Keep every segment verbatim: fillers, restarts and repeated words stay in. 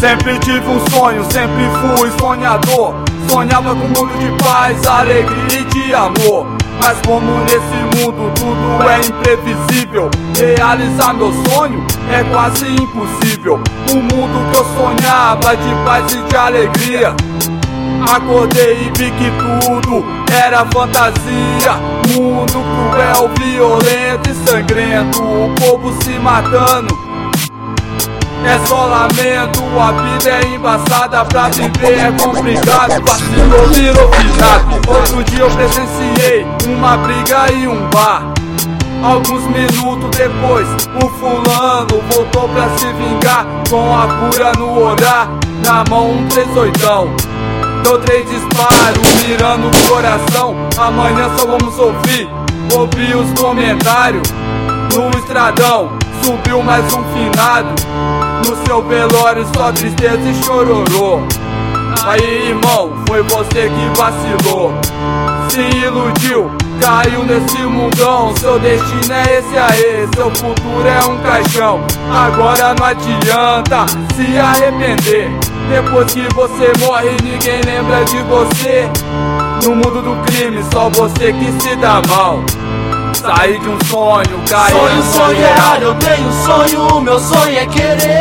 Sempre tive um sonho, sempre fui sonhador. Sonhava com um mundo de paz, alegria e de amor. Mas como nesse mundo tudo é imprevisível, realizar meu sonho é quase impossível. O mundo que eu sonhava de paz e de alegria, acordei e vi que tudo era fantasia. Mundo cruel, violento e sangrento, o povo se matando, é só lamento. A vida é embaçada, pra viver é complicado. Vacilou, virou finado. Outro dia eu presenciei uma briga em um bar. Alguns minutos depois, o fulano voltou pra se vingar, com a cura no olhar, na mão um três oitão. Deu três disparos, mirando o coração. Amanhã só vamos ouvir, ouvir os comentários no estradão. Subiu mais um finado, no seu velório só tristeza e chororô. Aí irmão, foi você que vacilou, se iludiu, caiu nesse mundão. Seu destino é esse aí, seu futuro é um caixão. Agora não adianta se arrepender, depois que você morre ninguém lembra de você. No mundo do crime só você que se dá mal. Saí de um sonho, caí Sonho sonhar, eu tenho sonho, meu sonho é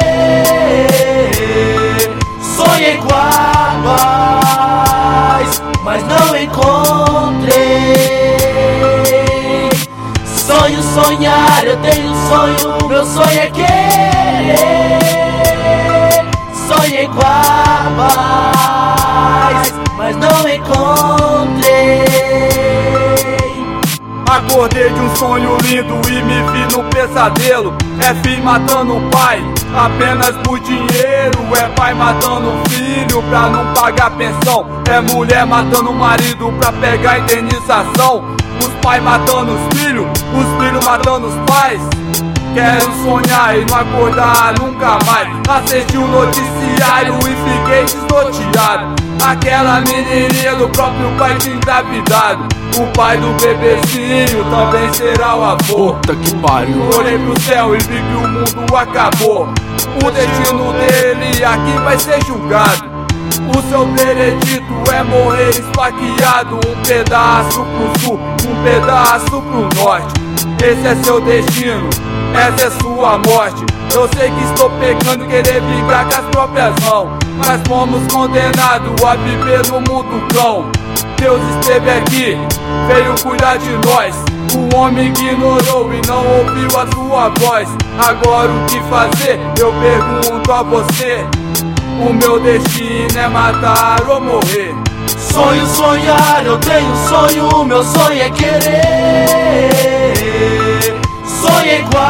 querer. Sonhei com a paz, mas não encontrei. Sonho sonhar, eu tenho sonho, meu sonho é querer. Sonhei com a paz, mas não encontrei. Acordei de um sonho lindo e me vi no pesadelo. É filho matando o pai, apenas por dinheiro. É pai matando o filho pra não pagar pensão. É mulher matando o marido pra pegar indenização. Os pais matando os filhos, os filhos matando os pais. Quero sonhar e não acordar nunca mais. Assisti o noticiário e fiquei desnorteado. Aquela menininha do próprio pai tinha engravidado. O pai do bebezinho também será o avô. Puta que pariu. Olhei pro céu e vi que o mundo acabou. O destino dele aqui vai ser julgado. O seu veredito é morrer esfaqueado. Um pedaço pro sul, um pedaço pro norte. Esse é seu destino, essa é sua morte. Eu sei que estou pecando, querer vingar com as próprias mãos, mas fomos condenados a viver no mundo cão. Deus esteve aqui, veio cuidar de nós. O homem ignorou e não ouviu a sua voz. Agora o que fazer? Eu pergunto a você. O meu destino é matar ou morrer. Sonho sonhar, eu tenho sonho, meu sonho é querer. Sonhei com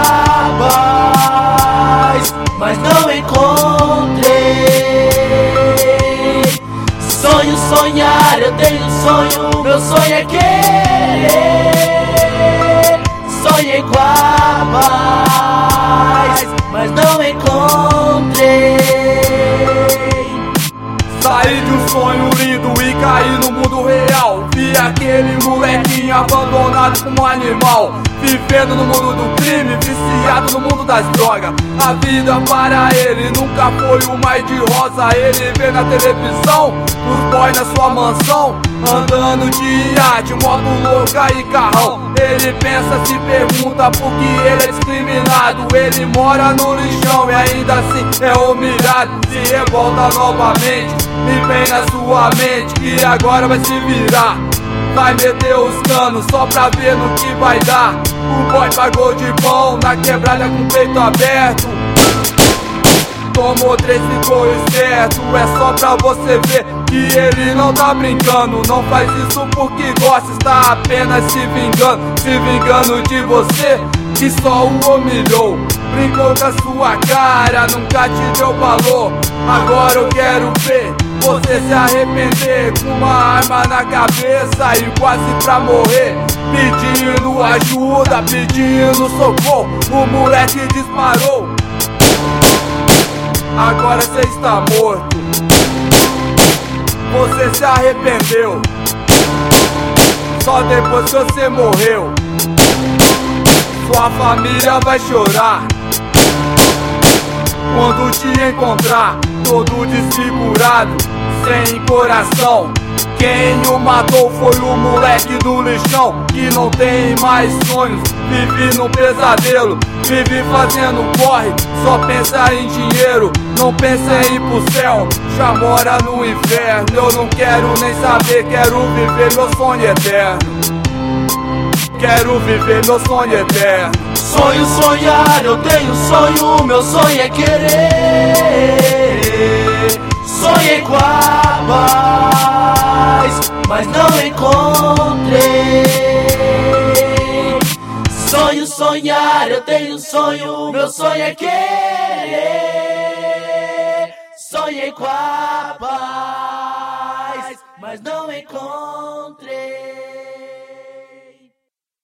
a paz, mas não encontrei. Sonho sonhar, eu tenho sonho, meu sonho é querer. Sonhei com a paz, mas não encontrei. Saí de um sonho lindo e caí no mundo real. Vi aquele molequinho abandonado como um animal, vivendo no mundo do crime, viciado no mundo das drogas. A vida para ele nunca foi o mar de rosa. Ele vê na televisão os boys na sua mansão, andando de iate, moto louca e carrão. Ele pensa, se pergunta por que ele é discriminado. Ele mora no lixão e ainda assim é humilhado. Se revolta novamente e vem na sua mente que agora vai se virar. Vai meter os canos só pra ver no que vai dar. O boy pagou de bom na quebrada com o peito aberto. Tomou três, ficou esperto. É só pra você ver que ele não tá brincando. Não faz isso porque gosta, está apenas se vingando. Se vingando de você que só o humilhou. Brincou com a sua cara, nunca te deu valor. Agora eu quero ver você se arrepender, com uma arma na cabeça e quase pra morrer, pedindo ajuda, pedindo socorro. O moleque disparou, agora você está morto. Você se arrependeu só depois que você morreu. Sua família vai chorar quando te encontrar todo desfigurado, sem coração. Quem o matou foi o moleque do lixão, que não tem mais sonhos, vive num pesadelo, vive fazendo corre, só pensa em dinheiro, não pensa em ir pro céu, já mora no inferno. Eu não quero nem saber, quero viver meu sonho eterno. Quero viver meu sonho eterno. Sonho sonhar, eu tenho sonho, meu sonho é querer. Sonhei com a paz, mas não encontrei. Sonho sonhar, eu tenho sonho, meu sonho é querer. Sonhei com a paz, mas não encontrei.